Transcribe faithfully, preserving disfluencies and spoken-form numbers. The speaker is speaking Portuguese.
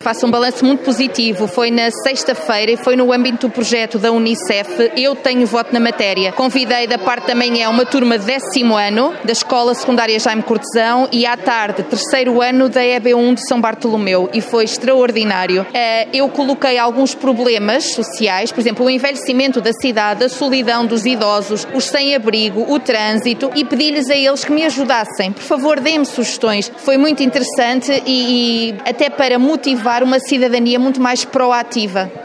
Faço um balanço muito positivo. Foi na sexta-feira e foi no âmbito do projeto da Unicef. Eu tenho voto na matéria. Convidei da parte da manhã uma turma de décimo ano da Escola Secundária Jaime Cortesão e à tarde, terceiro ano da E B um de São Bartolomeu, e foi extraordinário. Eu coloquei alguns problemas sociais, por exemplo, o envelhecimento da cidade, a solidão dos idosos, os sem-abrigo, o trânsito, e pedi-lhes a eles que me ajudassem. Por favor, deem-me sugestões. Foi muito interessante e, e até para motivar uma cidadania muito mais proativa.